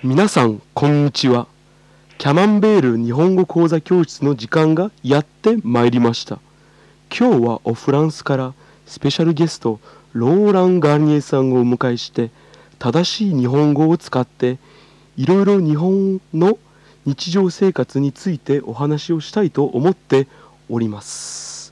皆さんこんにちは。キャマンベール日本語講座教室の時間がやってまいりました。今日はフランスからスペシャルゲストローラン・ガーニエさんをお迎えして正しい日本語を使っていろいろ日本の日常生活についてお話をしたいと思っております。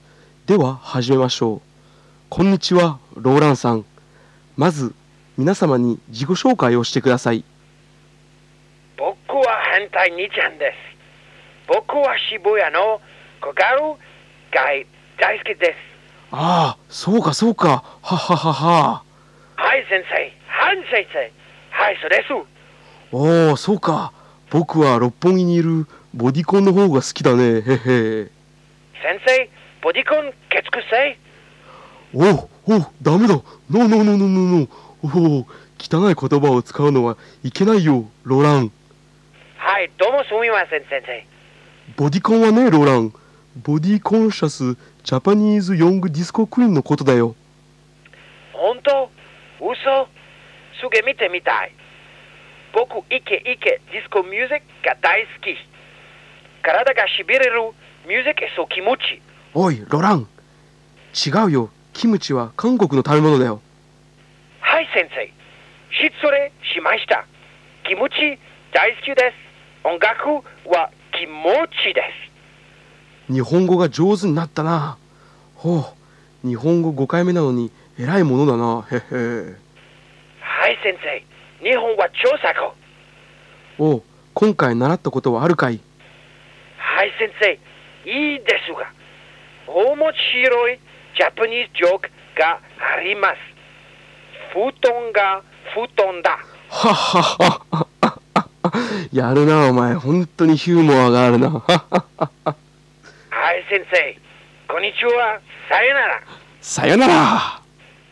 では始めましょう。こんにちは、ローランさん。まず皆様に自己紹介をしてください。 僕は反対にちゃんです。僕は渋谷の小軽が大好きです。 ああ、そうかそうか。はははは。 はい先生、はい先生。はい、そうです。 おお、そうか。僕は六本木にいるボディコンの方が好きだね。へへ。 先生、ボディコンケツくせい。 ダメだ。ノーノーノーノーノー。汚い言葉を使うのはいけないよ、ロラン。 はい、どうもすみません先生。 ボディコンはね、ロラン。ボディコンシャスジャパニーズヨングディスコクイーンのことだよ。 本当？嘘？すげ見てみたい。僕、イケイケディスコミュージックが大好き。体がしびれるミュージックそう気持ち。 おい、ロラン。違うよ。キムチは韓国の食べ物だよ。 はい先生、失礼しました。気持ち大好きです。音楽は気持ちです。 日本語が上手になったな。日本語5回目なのに偉いものだな。へへ。 はい先生、日本は超最高。 今回習ったことはあるかい？ はい先生、いいですが、面白いジャパニーズジョークがあります。布団が布団だ。 ははは。やるなお前。本当にヒューモアがあるな。 はい先生、こんにちは。さよなら。 さよなら。